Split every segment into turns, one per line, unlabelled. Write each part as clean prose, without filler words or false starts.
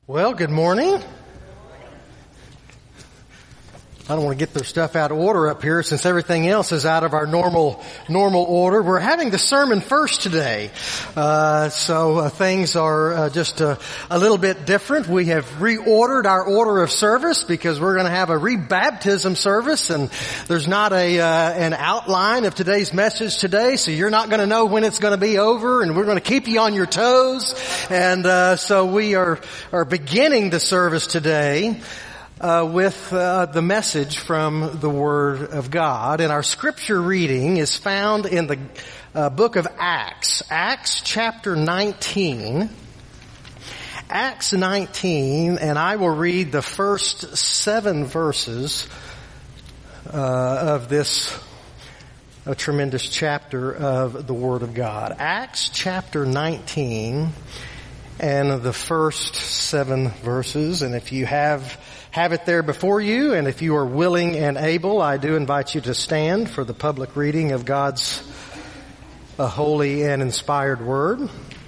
Well, good morning. I don't want to get their stuff out of order up here since everything else is out of our normal order. We're having the sermon first today. So things are just a little bit different. We have reordered our order of service because we're going to have a rebaptism service, and there's not an outline of today's message today, so you're not going to know when it's going to be over, and we're going to keep you on your toes. And so we are beginning the service today with the message from the Word of God. And our scripture reading is found in the book of Acts. Acts chapter 19. Acts 19, and I will read the first 7 verses of this a tremendous chapter of the Word of God. Acts chapter 19 and the first 7 verses. And if you have it there before you, and if you are willing and able, I do invite you to stand for the public reading of God's holy and inspired Word,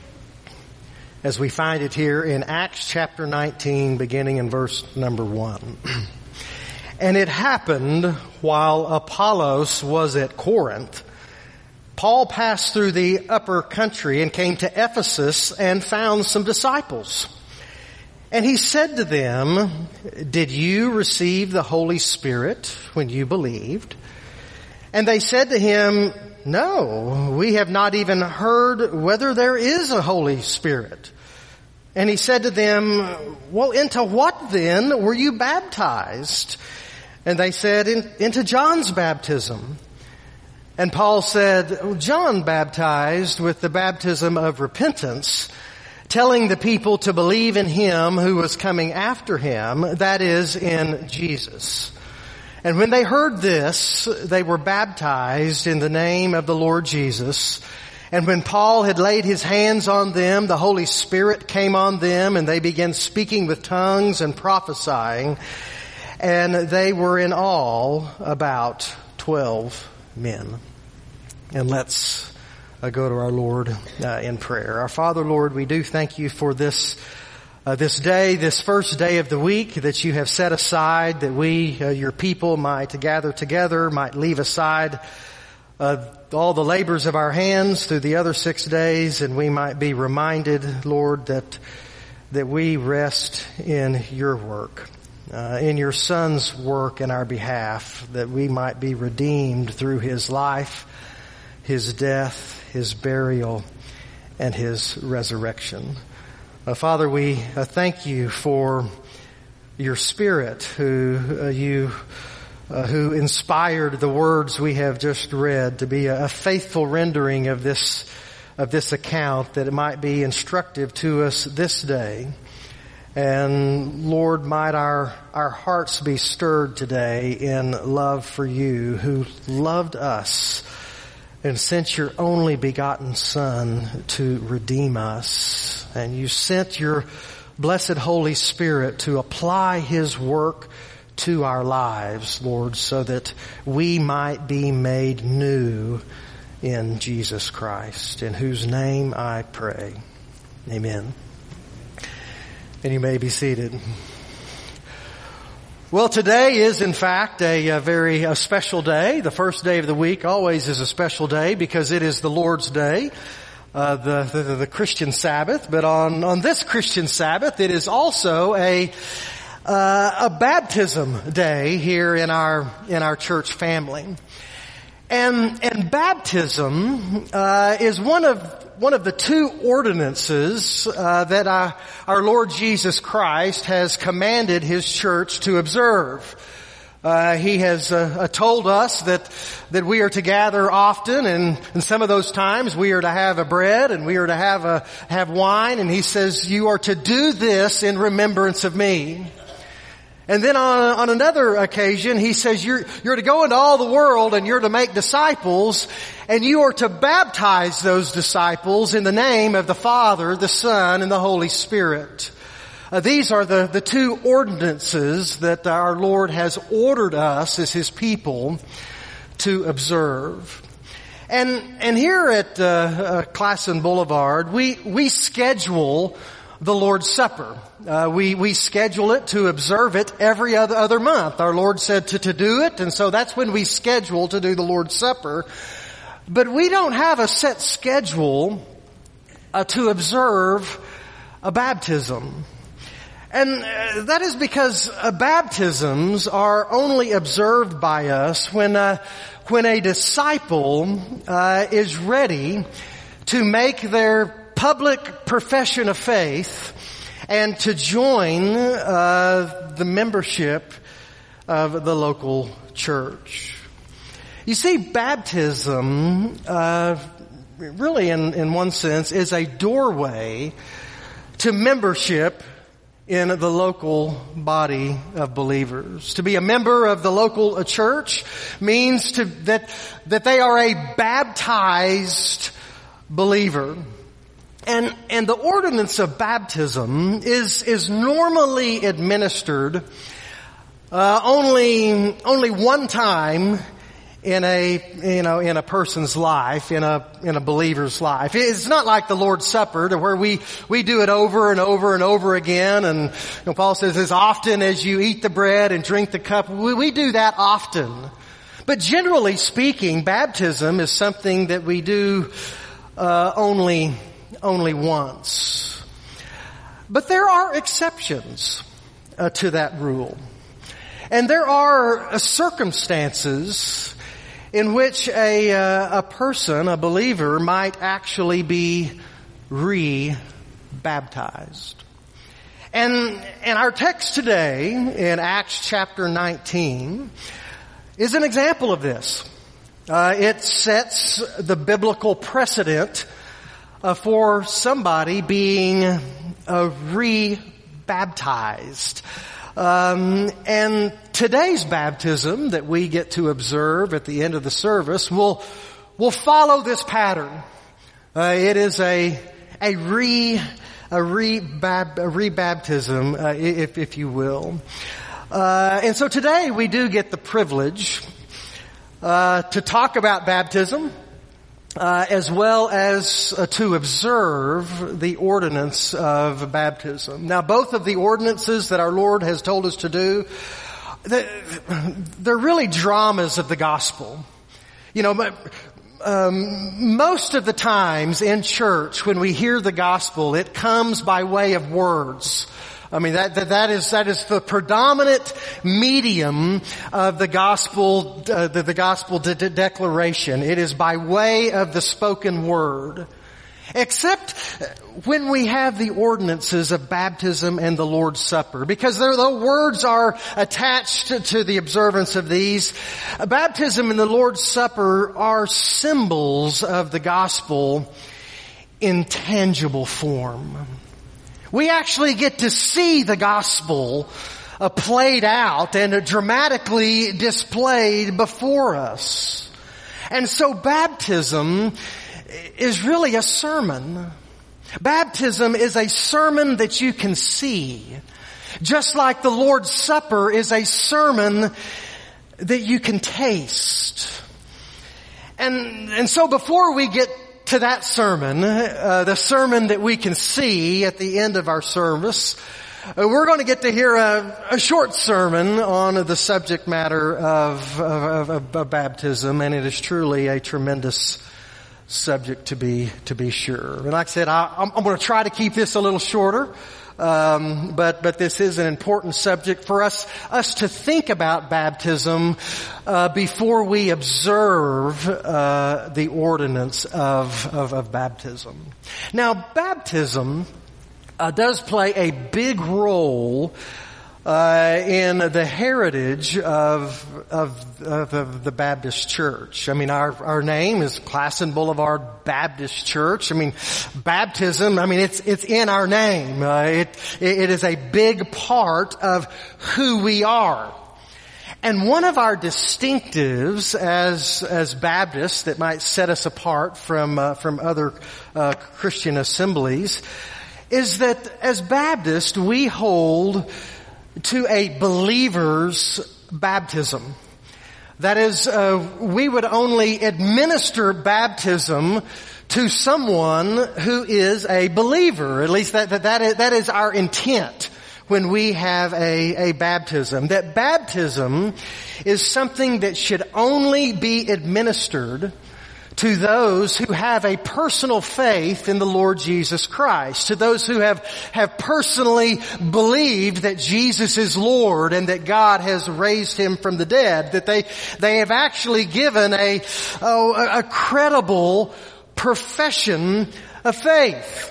as we find it here in Acts chapter 19, beginning in verse number 1. And it happened while Apollos was at Corinth, Paul passed through the upper country and came to Ephesus and found some disciples. And he said to them, "Did you receive the Holy Spirit when you believed?" And they said to him, "No, we have not even heard whether there is a Holy Spirit." And he said to them, "Well, into what then were you baptized?" And they said, "Into John's baptism." And Paul said, "John baptized with the baptism of repentance, telling the people to believe in him who was coming after him, that is, in Jesus." And when they heard this, they were baptized in the name of the Lord Jesus. And when Paul had laid his hands on them, the Holy Spirit came on them, and they began speaking with tongues and prophesying. And they were in all about 12 men. And let's go to our Lord in prayer. Our Father, Lord, we do thank you for this day, this first day of the week that you have set aside, that we, your people, might gather together, might leave aside all the labors of our hands through the other 6 days, and we might be reminded, Lord, that we rest in your work, in your Son's work in our behalf, that we might be redeemed through his life, his death, his burial, and his resurrection. Father, we thank you for your Spirit who inspired the words we have just read to be a faithful rendering of this account, that it might be instructive to us this day. And Lord, might our hearts be stirred today in love for you, who loved us and sent your only begotten Son to redeem us. And you sent your blessed Holy Spirit to apply his work to our lives, Lord, so that we might be made new in Jesus Christ, in whose name I pray. Amen. And you may be seated. Well, today is in fact a very special day. The first day of the week always is a special day because it is the Lord's Day, the Christian Sabbath. But on this Christian Sabbath, it is also a baptism day here in our church family. And baptism is one of the 2 ordinances that our Lord Jesus Christ has commanded his church to observe. He has told us that we are to gather often, and some of those times we are to have a bread and we are to have wine, and he says, "You are to do this in remembrance of me." And then on another occasion, he says, you're to go into all the world and you're to make disciples, and you are to baptize those disciples in the name of the Father, the Son, and the Holy Spirit. These are the 2 ordinances that our Lord has ordered us as his people to observe. And here at Classen Boulevard, we schedule the Lord's Supper. We schedule it to observe it every other month. Our Lord said to do it, and so that's when we schedule to do the Lord's Supper. But we don't have a set schedule to observe a baptism. And that is because baptisms are only observed by us when a disciple is ready to make their public profession of faith and to join the membership of the local church. You see, baptism really in one sense is a doorway to membership in the local body of believers. To be a member of the local church means that they are a baptized believer. And the ordinance of baptism is normally administered only one time in a person's life, in a believer's life. It's not like the Lord's Supper, to where we do it over and over and over again. And Paul says, as often as you eat the bread and drink the cup, we do that often. But generally speaking, baptism is something that we do only once. But there are exceptions to that rule. And there are circumstances in which a person, a believer, might actually be re-baptized. And our text today in Acts chapter 19 is an example of this. It sets the biblical precedent for somebody being re-baptized. And today's baptism that we get to observe at the end of the service will follow this pattern. It is a rebaptism, if you will. And so today we do get the privilege to talk about baptism, as well as to observe the ordinance of baptism. Now, both of the ordinances that our Lord has told us to do, they're really dramas of the gospel. Most of the times in church, when we hear the gospel, it comes by way of words. I mean, that is the predominant medium of the gospel, the gospel declaration. It is by way of the spoken word. Except when we have the ordinances of baptism and the Lord's Supper, because the words are attached to the observance of these. Baptism and the Lord's Supper are symbols of the gospel in tangible form. We actually get to see the gospel played out and dramatically displayed before us. And so baptism is really a sermon. Baptism is a sermon that you can see. Just like the Lord's Supper is a sermon that you can taste. And so before we get to that sermon, the sermon that we can see at the end of our service, we're going to get to hear a short sermon on the subject matter of baptism, and it is truly a tremendous subject to be sure. And like I said, I'm going to try to keep this a little shorter, but this is an important subject for us to think about baptism before we observe the ordinance of baptism. Now, baptism does play a big role in the heritage of the Baptist Church. I mean, our name is Classen Boulevard Baptist Church. I mean, baptism, it's in our name. It is a big part of who we are. And one of our distinctives as Baptists that might set us apart from other Christian assemblies is that as Baptists we hold to a believer's baptism. That is, we would only administer baptism to someone who is a believer. At least that is our intent when we have a baptism. That baptism is something that should only be administered to those who have a personal faith in the Lord Jesus Christ, to those who have personally believed that Jesus is Lord and that God has raised Him from the dead, that they have actually given a credible profession of faith.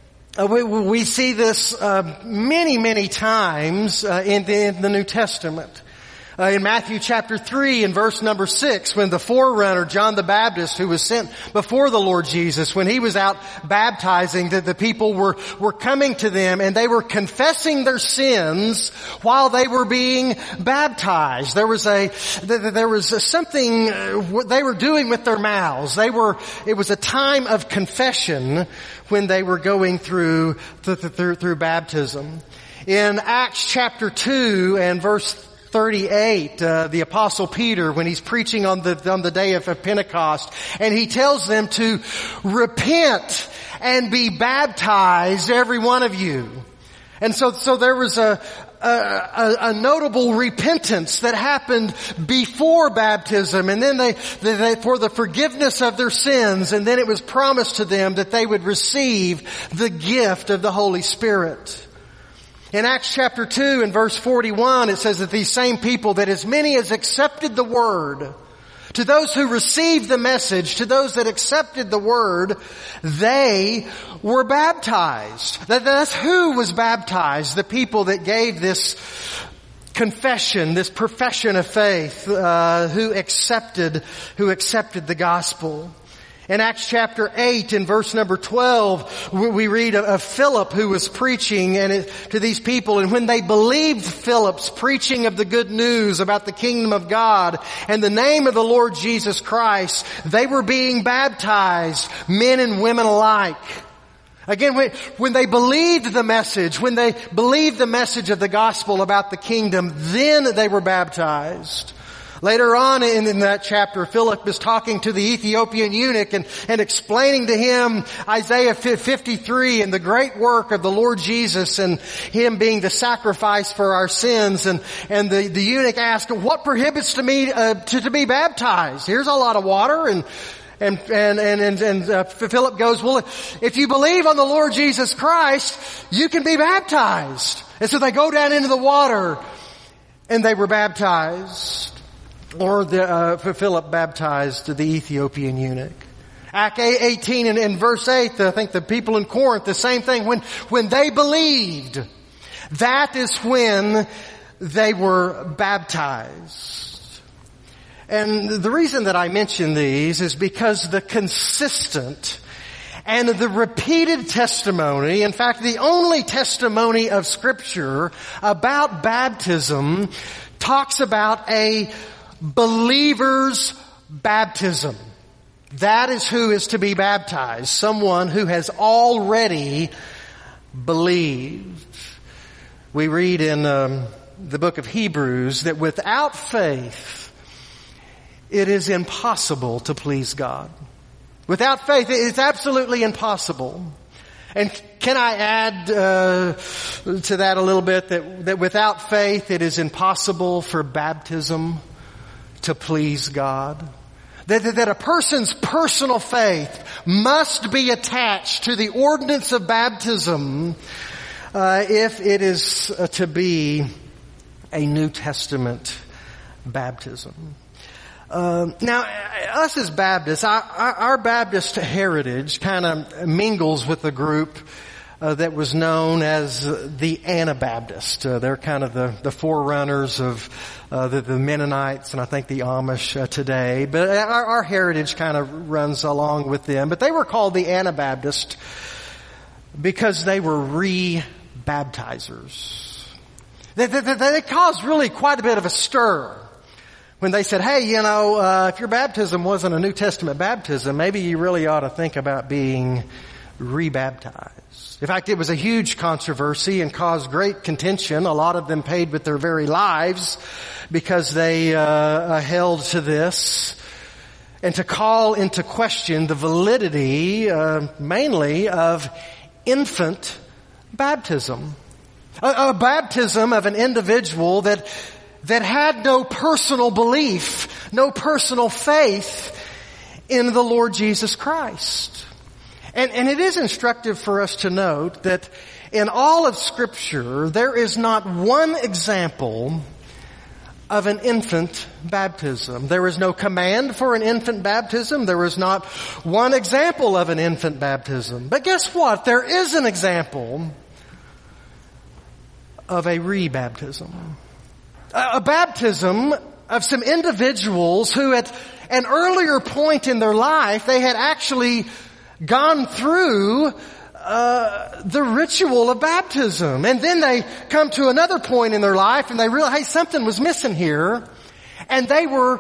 We see this many times in the New Testament. In Matthew chapter 3 and verse number 6, when the forerunner, John the Baptist, who was sent before the Lord Jesus, when he was out baptizing, that the people were coming to them and they were confessing their sins while they were being baptized. There was something they were doing with their mouths. It was a time of confession when they were going through baptism. In Acts chapter 2 and verse 38, the Apostle Peter, when he's preaching on the day of Pentecost, and he tells them to repent and be baptized, every one of you. And so there was a notable repentance that happened before baptism, and then they for the forgiveness of their sins, and then it was promised to them that they would receive the gift of the Holy Spirit. In Acts chapter 2 and verse 41, it says that these same people, that as many as accepted the word, to those who received the message, to those that accepted the word, they were baptized. That's who was baptized, the people that gave this confession, this profession of faith, who accepted the gospel. In Acts chapter 8 and verse number 12, we read of Philip who was preaching to these people, and when they believed Philip's preaching of the good news about the kingdom of God and the name of the Lord Jesus Christ, they were being baptized, men and women alike. Again, when they believed the message, when they believed the message of the gospel about the kingdom, then they were baptized. Later on in that chapter, Philip is talking to the Ethiopian eunuch and explaining to him Isaiah 53 and the great work of the Lord Jesus and Him being the sacrifice for our sins. And the eunuch asked, what prohibits me to be baptized? Here's a lot of water. And Philip goes, well, if you believe on the Lord Jesus Christ, you can be baptized. And so they go down into the water and they were baptized. Or Philip baptized the Ethiopian eunuch. Acts 18 and verse 8, I think the people in Corinth, the same thing. When they believed, that is when they were baptized. And the reason that I mention these is because the consistent and the repeated testimony, in fact, the only testimony of Scripture about baptism, talks about a believer's baptism. That is who is to be baptized. Someone who has already believed. We read in the book of Hebrews that without faith, it is impossible to please God. Without faith, it's absolutely impossible. And can I add to that a little bit that without faith, it is impossible for baptism to please God. That a person's personal faith must be attached to the ordinance of baptism if it is to be a New Testament baptism. Now, us as Baptists, our Baptist heritage kind of mingles with the group that was known as the Anabaptist. They're kind of the forerunners of the Mennonites and I think the Amish today. But our heritage kind of runs along with them. But they were called the Anabaptist because they were re-baptizers. They caused really quite a bit of a stir when they said, hey, if your baptism wasn't a New Testament baptism, maybe you really ought to think about being re-baptized. In fact, it was a huge controversy and caused great contention. A lot of them paid with their very lives because they held to this. and to call into question the validity, mainly of infant baptism. A baptism of an individual that had no personal belief, no personal faith in the Lord Jesus Christ. And it is instructive for us to note that in all of Scripture, there is not one example of an infant baptism. There is no command for an infant baptism. There is not one example of an infant baptism. But guess what? There is an example of a rebaptism. A baptism of some individuals who at an earlier point in their life, they had actually gone through the ritual of baptism. And then they come to another point in their life and they realize, hey, something was missing here. And they were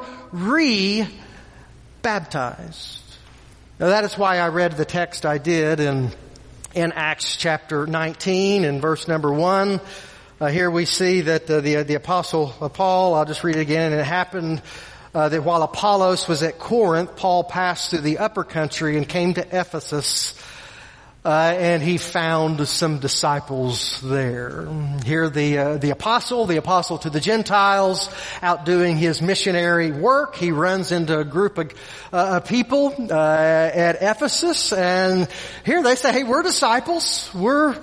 re-baptized. Now that is why I read the text I did in Acts chapter 19 and verse number 1. Here we see that the apostle Paul, I'll just read it again, and it happened that while Apollos was at Corinth, Paul passed through the upper country and came to Ephesus, and he found some disciples there. Here the apostle to the Gentiles, out doing his missionary work. He runs into a group of people at Ephesus, and here they say, hey, we're disciples. We're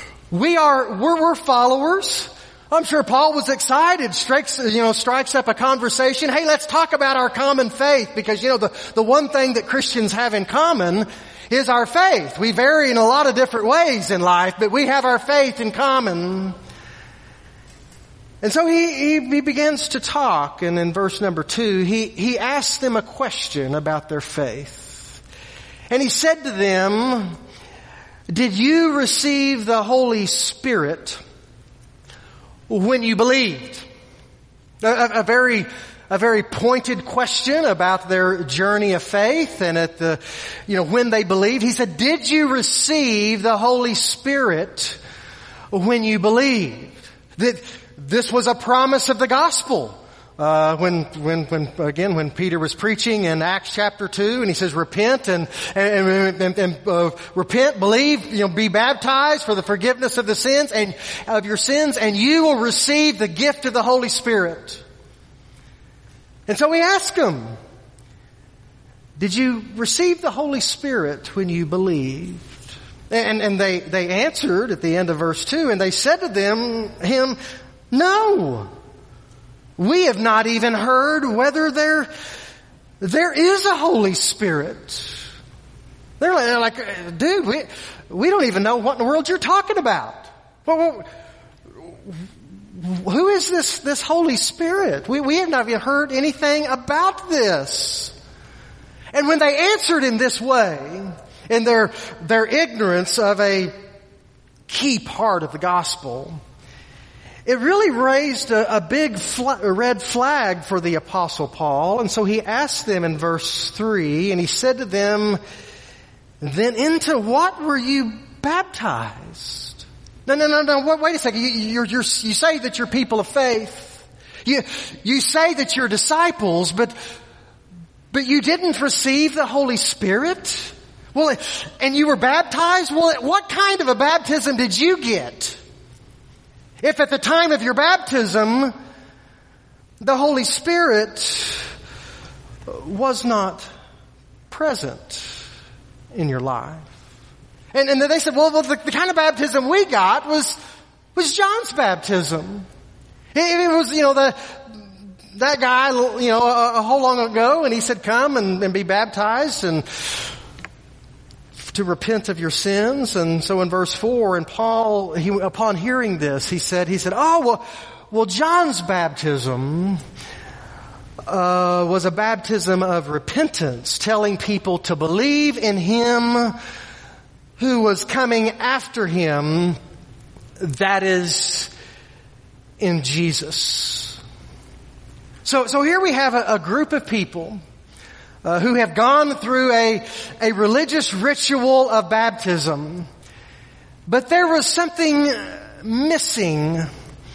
followers. I'm sure Paul was excited, strikes up a conversation. Hey, let's talk about our common faith, because, the one thing that Christians have in common is our faith. We vary in a lot of different ways in life, but we have our faith in common. And so he begins to talk, and in verse number 2, he asks them a question about their faith. And he said to them, did you receive the Holy Spirit when you believed? A very pointed question about their journey of faith and when they believed. He said, did you receive the Holy Spirit when you believed? That this was a promise of the gospel. When Peter was preaching in Acts chapter 2, and he says, repent and repent, believe, be baptized for the forgiveness of the sins and of your sins, and you will receive the gift of the Holy Spirit. And so we ask them, did you receive the Holy Spirit when you believed? And they answered at the end of verse 2, and they said to him, no. We have not even heard whether there is a Holy Spirit. They're like, dude, we don't even know what in the world you're talking about. Well, who is this Holy Spirit? We have not even heard anything about this. And when they answered in this way, in their ignorance of a key part of the gospel, it really raised a big red flag for the Apostle Paul. And so he asked them in verse 3, and he said to them, then into what were you baptized? No, wait a second. You say that you're people of faith. You say that you're disciples, but you didn't receive the Holy Spirit? Well, and you were baptized? Well, what kind of a baptism did you get? If at the time of your baptism, the Holy Spirit was not present in your life. And then they said, well, the kind of baptism we got was John's baptism. It was, that guy, a whole long ago, and he said, come and be baptized and to repent of your sins. And so in verse 4, and Paul, upon hearing this, he said, well, John's baptism was a baptism of repentance, telling people to believe in him who was coming after him, that is, in Jesus. So here we have a group of people who have gone through a religious ritual of baptism, but there was something missing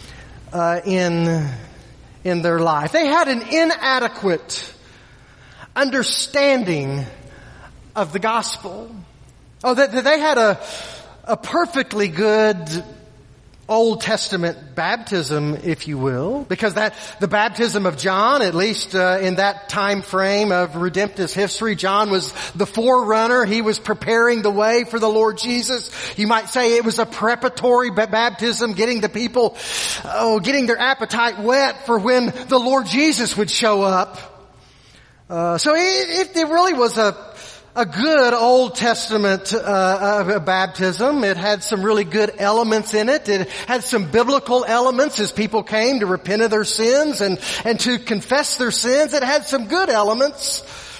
in their life. They had an inadequate understanding of the gospel. Oh, that they had a perfectly good Old Testament baptism, if you will, because the baptism of John, at least in that time frame of redemptive history, John was the forerunner. He was preparing the way for the Lord Jesus. You might say it was a preparatory baptism, getting the people, getting their appetite wet for when the Lord Jesus would show up. So it really was a good Old Testament baptism. It had some really good elements in it. It had some biblical elements as people came to repent of their sins and to confess their sins. It had some good elements.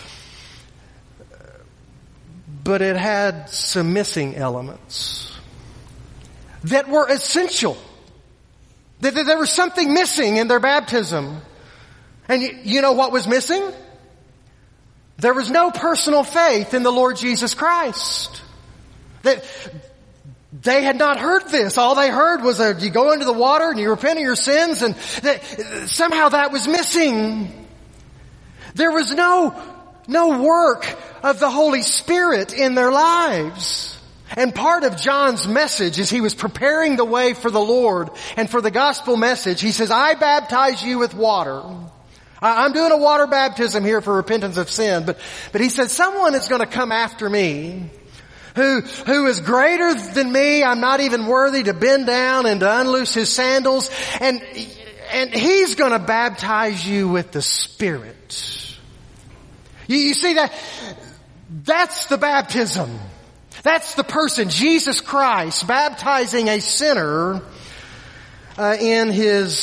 But it had some missing elements that were essential. That there was something missing in their baptism. And you know what was missing? There was no personal faith in the Lord Jesus Christ. That they had not heard this. All they heard was you go into the water and you repent of your sins, and somehow that was missing. There was no work of the Holy Spirit in their lives. And part of John's message as he was preparing the way for the Lord and for the gospel message, he says, I baptize you with water. I'm doing a water baptism here for repentance of sin, but he said, someone is going to come after me who is greater than me. I'm not even worthy to bend down and to unloose his sandals, and he's going to baptize you with the Spirit. You see that's the baptism. That's the person, Jesus Christ, baptizing a sinner in his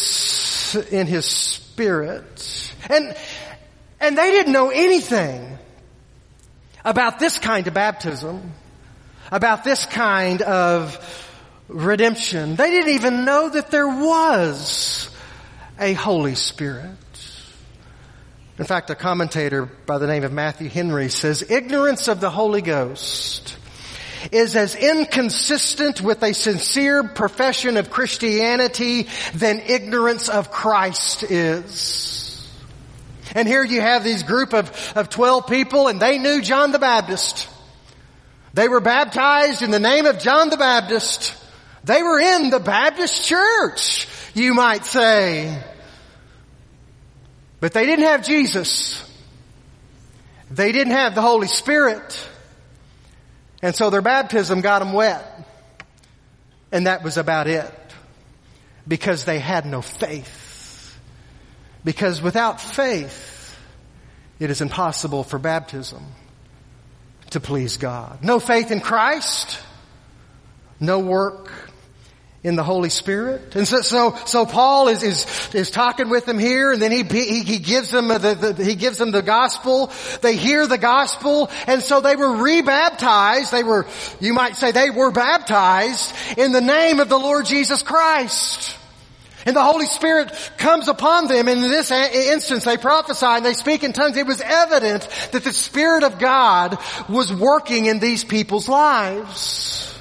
Spirit. And they didn't know anything about this kind of baptism, about this kind of redemption. They didn't even know that there was a Holy Spirit. In fact, a commentator by the name of Matthew Henry says, ignorance of the Holy Ghost is as inconsistent with a sincere profession of Christianity than ignorance of Christ is. And here you have these group of 12 people, and they knew John the Baptist. They were baptized in the name of John the Baptist. They were in the Baptist church, you might say. But they didn't have Jesus. They didn't have the Holy Spirit. And so their baptism got them wet. And that was about it. Because they had no faith. Because without faith, it is impossible for baptism to please God. No faith in Christ. No work in the Holy Spirit. And so Paul is talking with them here, and then he gives them the gospel. They hear the gospel, and so they were rebaptized. You might say they were baptized in the name of the Lord Jesus Christ. And the Holy Spirit comes upon them. And in this instance, they prophesy and they speak in tongues. It was evident that the Spirit of God was working in these people's lives.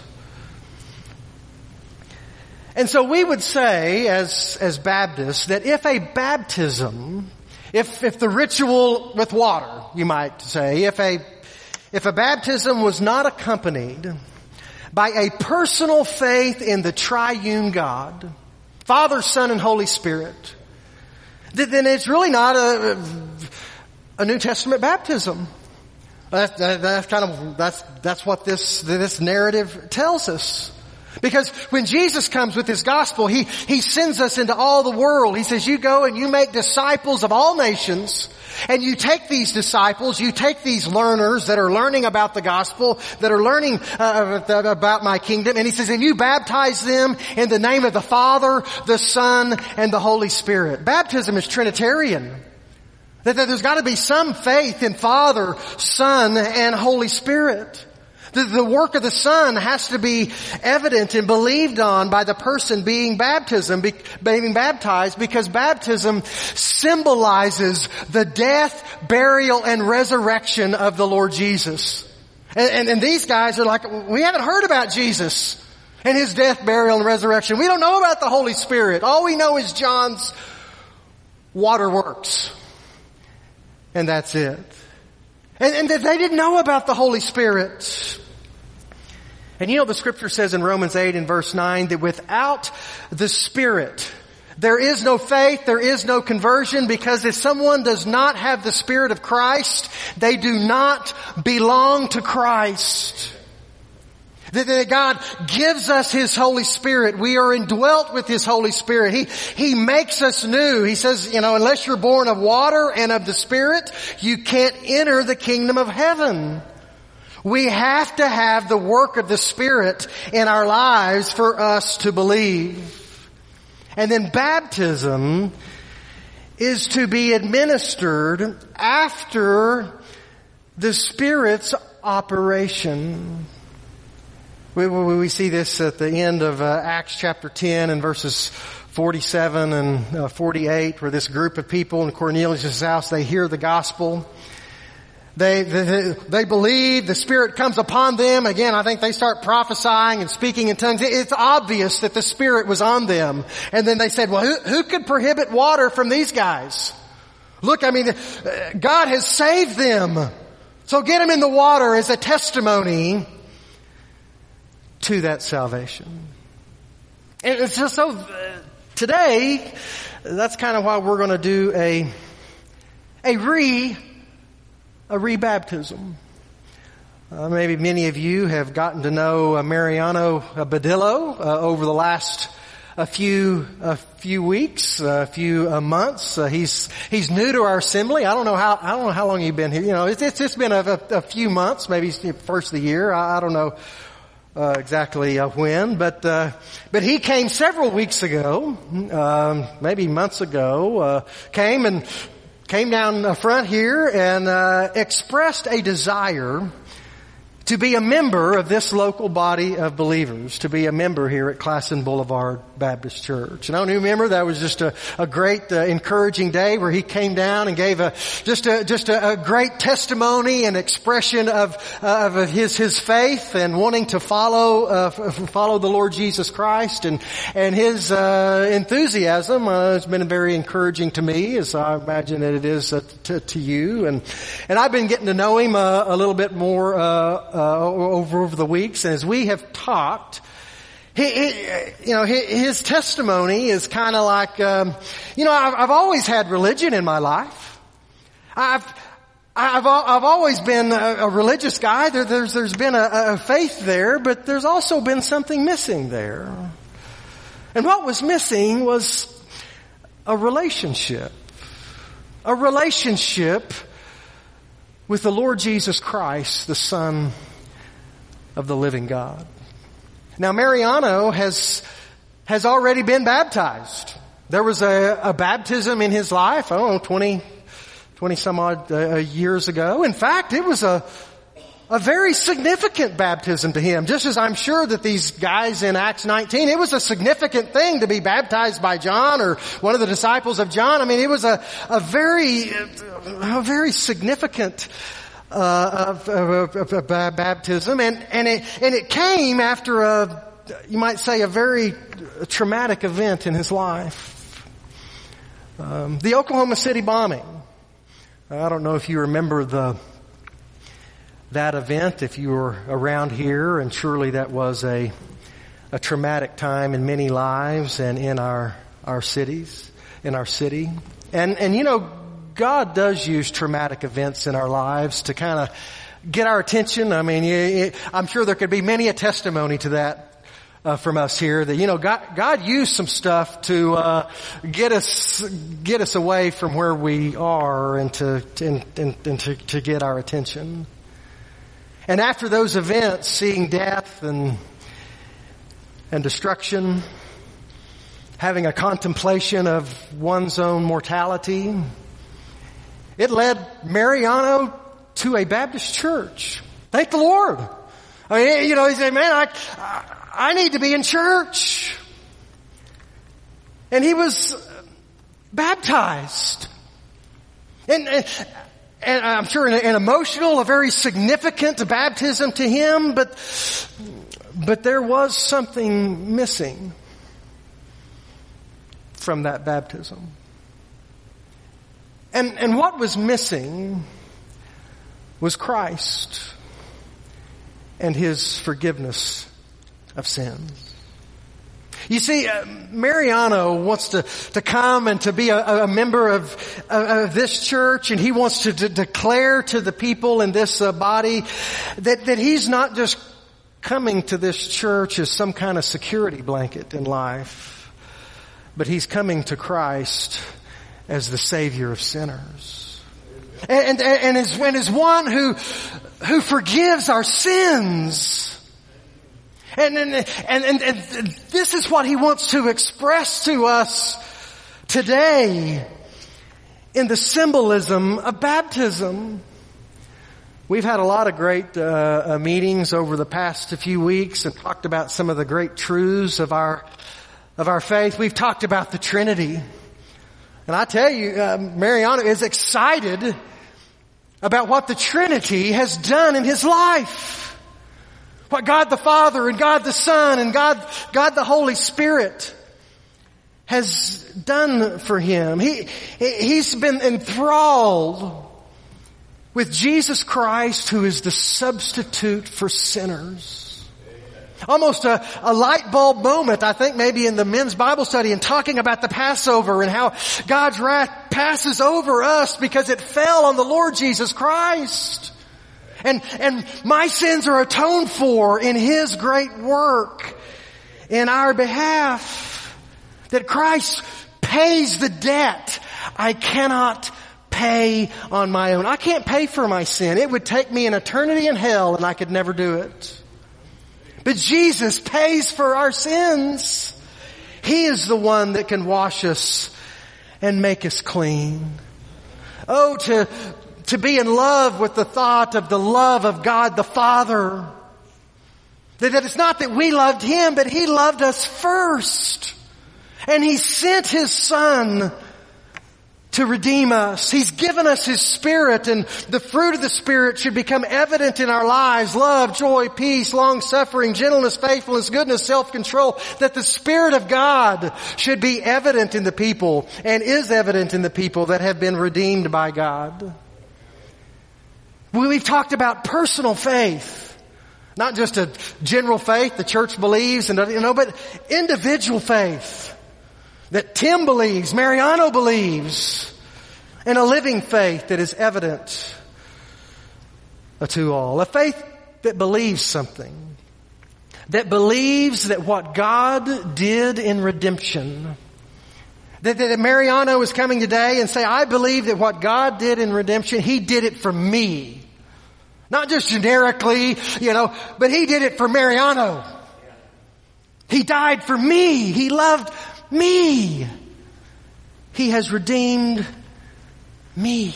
And so we would say, as Baptists, that if a baptism, if the ritual with water, you might say, if a baptism was not accompanied by a personal faith in the triune God, Father, Son, and Holy Spirit, then it's really not a New Testament baptism. That's what this narrative tells us. Because when Jesus comes with His gospel, He sends us into all the world. He says, you go and you make disciples of all nations. And you take these disciples, you take these learners that are learning about the gospel, that are learning about my kingdom, and He says, and you baptize them in the name of the Father, the Son, and the Holy Spirit. Baptism is Trinitarian. That there's got to be some faith in Father, Son, and Holy Spirit. The work of the Son has to be evident and believed on by the person being baptized, because baptism symbolizes the death, burial, and resurrection of the Lord Jesus. And these guys are like, we haven't heard about Jesus and His death, burial, and resurrection. We don't know about the Holy Spirit. All we know is John's water works. And that's it. And they didn't know about the Holy Spirit. And the Scripture says in Romans 8 and verse 9 that without the Spirit, there is no faith, there is no conversion, because if someone does not have the Spirit of Christ, they do not belong to Christ. That God gives us His Holy Spirit. We are indwelt with His Holy Spirit. He makes us new. He says, unless you're born of water and of the Spirit, you can't enter the kingdom of heaven. We have to have the work of the Spirit in our lives for us to believe. And then baptism is to be administered after the Spirit's operation. We see this at the end of Acts chapter 10 and verses 47 and 48, where this group of people in Cornelius' house, they hear the gospel. They believe, the Spirit comes upon them. Again, I think they start prophesying and speaking in tongues. It's obvious that the Spirit was on them. And then they said, well, who could prohibit water from these guys? Look, God has saved them. So get them in the water as a testimony to that salvation. And it's just so, today, that's kind of why we're going to do a rebaptism. Maybe many of you have gotten to know Mariano Badillo over the last a few weeks, a few months. He's new to our assembly. I don't know how long you've been here. It's been a few months, maybe first of the year. I don't know exactly when, but he came several weeks ago, maybe months ago. Came down front here and expressed a desire to be a member of this local body of believers, to be a member here at Classen Boulevard Baptist Church. And I don't even remember, that was just a great encouraging day where he came down and gave just a great testimony and expression of his faith and wanting to follow the Lord Jesus Christ, and his enthusiasm has been very encouraging to me, as I imagine that it is to you. And I've been getting to know him a little bit more over the weeks, and as we have talked, his testimony is kind of like, I've always had religion in my life. I've always been a religious guy. There's been a faith there, but there's also been something missing there. And what was missing was a relationship with the Lord Jesus Christ, the Son of the living God. Now, Mariano has already been baptized. There was a baptism in his life, 20 some odd years ago. In fact, it was a very significant baptism to him. Just as I'm sure that these guys in Acts 19, it was a significant thing to be baptized by John or one of the disciples of John. It was a very significant baptism, and it came after you might say, a very traumatic event in his life. The Oklahoma City bombing. I don't know if you remember that event, if you were around here, and surely that was a traumatic time in many lives and in our cities, in our city. And God does use traumatic events in our lives to kind of get our attention. I'm sure there could be many a testimony to that from us here, that God used some stuff to get us away from where we are and to get our attention. And after those events, seeing death and destruction, having a contemplation of one's own mortality, it led Mariano to a Baptist church. Thank the Lord. He said, man, I need to be in church. And he was baptized. And I'm sure an emotional, a very significant baptism to him, but there was something missing from that baptism. And what was missing was Christ and His forgiveness of sins. You see, Mariano wants to come and to be a member of this church, and he wants to declare to the people in this body that he's not just coming to this church as some kind of security blanket in life, but he's coming to Christ as the Savior of sinners. And as one who forgives our sins. And this is what he wants to express to us today in the symbolism of baptism. We've had a lot of great meetings over the past few weeks and talked about some of the great truths of our faith. We've talked about the Trinity. And I tell you, Mariano is excited about what the Trinity has done in his life. What God the Father and God the Son and God the Holy Spirit has done for him. He's been enthralled with Jesus Christ, who is the substitute for sinners. Almost a light bulb moment, I think, maybe in the men's Bible study, and talking about the Passover and how God's wrath passes over us because it fell on the Lord Jesus Christ. And my sins are atoned for in His great work in our behalf. That Christ pays the debt I cannot pay on my own. I can't pay for my sin. It would take me an eternity in hell and I could never do it. But Jesus pays for our sins. He is the one that can wash us and make us clean. Oh, to be in love with the thought of the love of God the Father. That it's not that we loved Him, but He loved us first. And He sent His Son to redeem us. He's given us His Spirit, and the fruit of the Spirit should become evident in our lives. Love, joy, peace, long-suffering, gentleness, faithfulness, goodness, self-control. That the Spirit of God should be evident in the people, and is evident in the people that have been redeemed by God. We've talked about personal faith. Not just a general faith the church believes, but individual faith. That Tim believes, Mariano believes. And a living faith that is evident to all. A faith that believes something. That believes that what God did in redemption, that Mariano is coming today and say, I believe that what God did in redemption, He did it for me. Not just generically, but He did it for Mariano. He died for me. He loved me. He has redeemed me.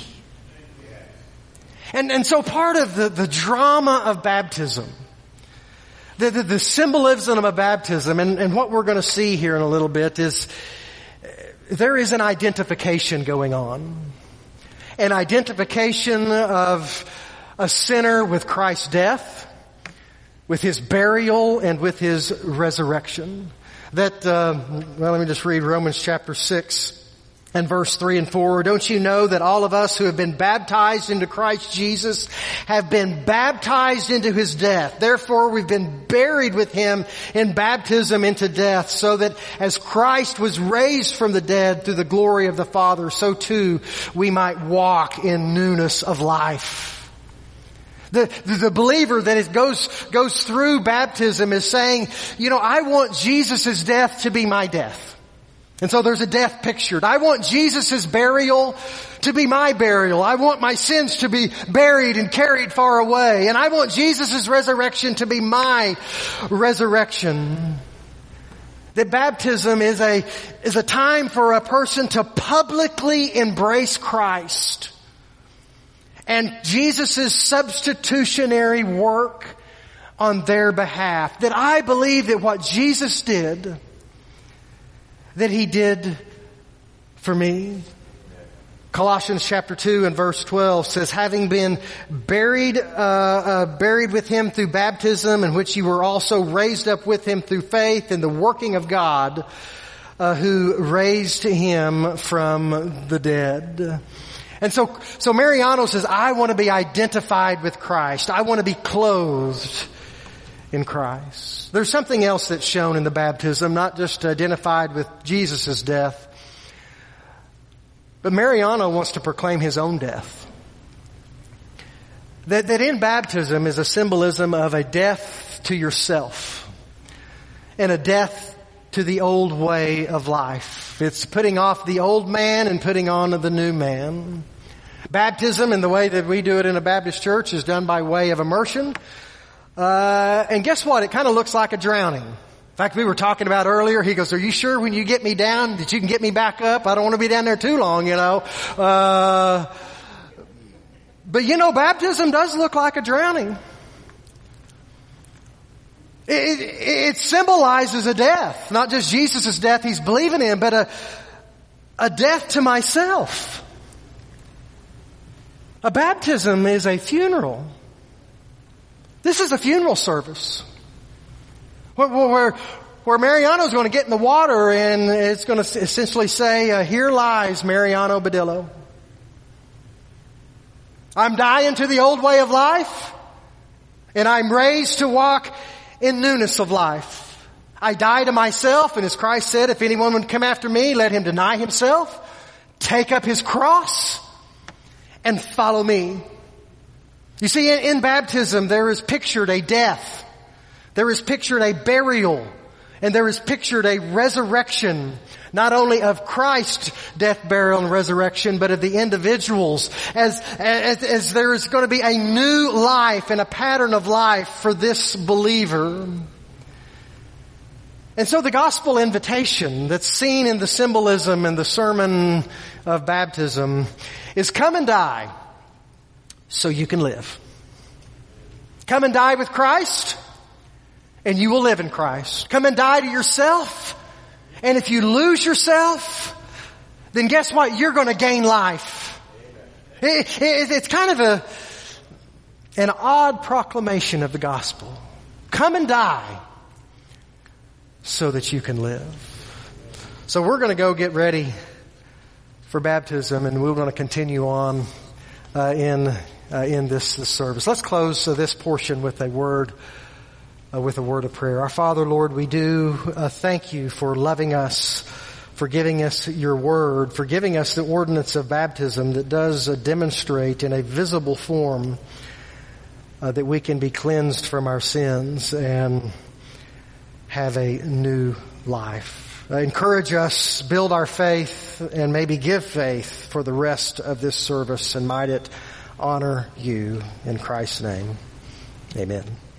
And so part of the drama of baptism, the symbolism of baptism, and what we're going to see here in a little bit is there is an identification going on. An identification of a sinner with Christ's death, with His burial, and with His resurrection. Let me just read Romans chapter 6 and verse 3 and 4. Don't you know that all of us who have been baptized into Christ Jesus have been baptized into His death? Therefore we've been buried with Him in baptism into death, so that as Christ was raised from the dead through the glory of the Father, so too we might walk in newness of life. The believer that goes through baptism is saying, I want Jesus' death to be my death. And so there's a death pictured. I want Jesus' burial to be my burial. I want my sins to be buried and carried far away. And I want Jesus' resurrection to be my resurrection. That baptism is a time for a person to publicly embrace Christ and Jesus' substitutionary work on their behalf. That I believe that what Jesus did, that He did for me. Colossians chapter 2 and verse 12 says, having been buried with Him through baptism, in which you were also raised up with Him through faith in the working of God, who raised Him from the dead. And so Mariano says, I want to be identified with Christ. I want to be clothed in Christ. There's something else that's shown in the baptism, not just identified with Jesus' death, but Mariano wants to proclaim his own death. That in baptism is a symbolism of a death to yourself and a death to the old way of life. It's putting off the old man and putting on the new man. Baptism, in the way that we do it in a Baptist church, is done by way of immersion. And guess what? It kind of looks like a drowning. In fact, we were talking about earlier, he goes, are you sure when you get me down that you can get me back up? I don't want to be down there too long, But baptism does look like a drowning. It symbolizes a death. Not just Jesus' death he's believing in, but a death to myself. A baptism is a funeral. This is a funeral service. Where Mariano's going to get in the water and it's going to essentially say, here lies Mariano Badillo. I'm dying to the old way of life and I'm raised to walk in newness of life. I die to myself, and as Christ said, if anyone would come after me, let him deny himself, take up his cross, and follow me. You see, in baptism, there is pictured a death. There is pictured a burial. And there is pictured a resurrection, not only of Christ's death, burial, and resurrection, but of the individuals. As there is going to be a new life and a pattern of life for this believer. And so the gospel invitation that's seen in the symbolism and the sermon of baptism is come and die so you can live. Come and die with Christ and you will live in Christ. Come and die to yourself, and if you lose yourself, then guess what? You're going to gain life. It's kind of an odd proclamation of the gospel. Come and die so that you can live. So we're going to go get ready for baptism, and we're going to continue on in this service. Let's close this portion with a word of prayer. Our Father, Lord, we do thank you for loving us, for giving us your word, for giving us the ordinance of baptism that does demonstrate in a visible form that we can be cleansed from our sins and have a new life. Encourage us, build our faith, and maybe give faith for the rest of this service, and might it honor you in Christ's name. Amen.